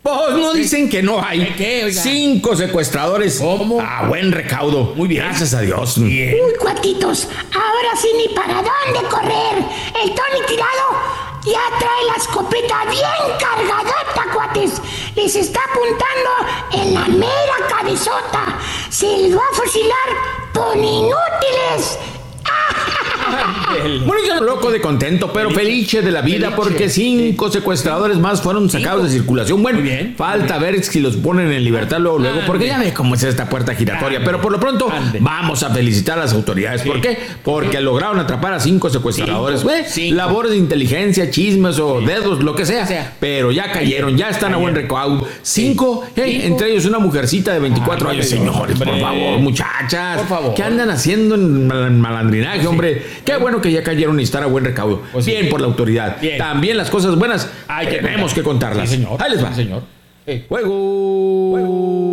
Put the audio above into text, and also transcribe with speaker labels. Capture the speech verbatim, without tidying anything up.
Speaker 1: Pues no dicen que no hay.
Speaker 2: ¿Qué, oiga?
Speaker 1: Cinco secuestradores.
Speaker 2: ¿Cómo?
Speaker 1: A buen recaudo.
Speaker 2: Muy bien.
Speaker 1: Gracias a Dios.
Speaker 2: Bien.
Speaker 3: Uy, cuatitos, ahora sí ni para dónde correr. El Tony Tirado ya trae la escopeta bien cargadota, cuates. Les está apuntando en la mera cabezota. Se les va a fusilar por inútiles.
Speaker 1: Bueno, yo loco de contento, pero felice de la vida,
Speaker 2: Felice,
Speaker 1: porque cinco secuestradores más fueron sacados de circulación. Bueno,
Speaker 2: Muy bien,
Speaker 1: falta ver si los ponen en libertad luego, luego, porque ya ve cómo es esta puerta giratoria.
Speaker 2: Ande.
Speaker 1: Pero por lo pronto,
Speaker 2: Ande.
Speaker 1: vamos a felicitar a las autoridades. ¿Por qué? Porque lograron atrapar a cinco secuestradores.
Speaker 2: Cinco,
Speaker 1: Güey,
Speaker 2: cinco.
Speaker 1: labores de inteligencia, chismes o dedos, lo que sea.
Speaker 2: sea.
Speaker 1: Pero ya cayeron, ya están a buen recaudo. Cinco, hey,
Speaker 2: Cinco.
Speaker 1: entre ellos una mujercita de veinticuatro
Speaker 2: Ah,
Speaker 1: años.
Speaker 2: hombre,
Speaker 1: Señores, por
Speaker 2: hombre.
Speaker 1: favor, muchachas.
Speaker 2: Por favor.
Speaker 1: ¿Qué andan haciendo en mal- malandrinaje, hombre? Qué bueno que ya cayeron y están a buen recaudo.
Speaker 2: Pues sí.
Speaker 1: Bien por la autoridad.
Speaker 2: Bien.
Speaker 1: También las cosas buenas
Speaker 2: Hay que
Speaker 1: tenemos
Speaker 2: contar.
Speaker 1: que contarlas.
Speaker 2: Sí, señor.
Speaker 1: Ahí les va.
Speaker 2: Sí, señor. Sí.
Speaker 1: Juego.